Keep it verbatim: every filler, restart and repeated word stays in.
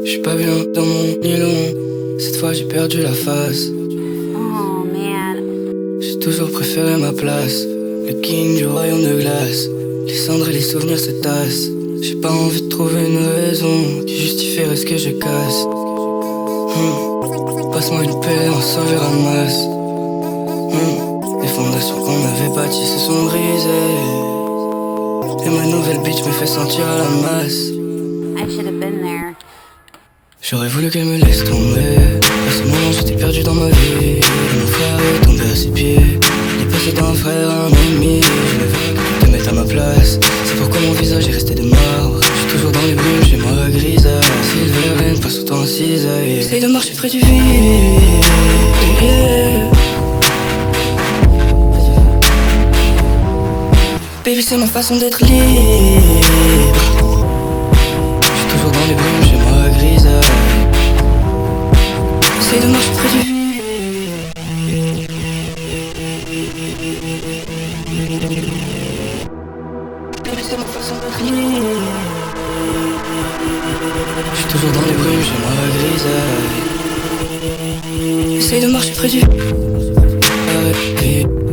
J'suis pas bien dans mon nylon. Cette fois j'ai perdu la face. Oh man. J'ai toujours préféré ma place. Le king du royaume de glace. Les cendres et les souvenirs se tassent. J'ai pas envie de trouver une raison qui justifierait ce que je casse. hmm. Passe-moi une paix, on sauve et ramasse. hmm. Les fondations qu'on avait bâties se sont brisées. Et ma nouvelle bitch me fait sentir à la masse. I should have been there. J'aurais voulu qu'elle me laisse tomber. À ce moment j'étais perdu dans ma vie. Et mon frère est tombé à ses pieds. Il est passé d'un frère à un ennemi. Je ne veux que te mettre à ma place. C'est pourquoi mon visage est resté de marbre. J'suis toujours dans les brumes, j'ai moi grisaille. Silverine passe autant en cisaille. J'essaye de marcher près du vide, yeah. Baby c'est ma façon d'être libre. J'suis toujours dans les brumes, j'ai moi grisaille. J'essaye de marcher près du vide. Baby c'est ma façon d'être libre. J'suis toujours dans les brumes, j'ai moi grisaille. J'essaye de marcher près du vide.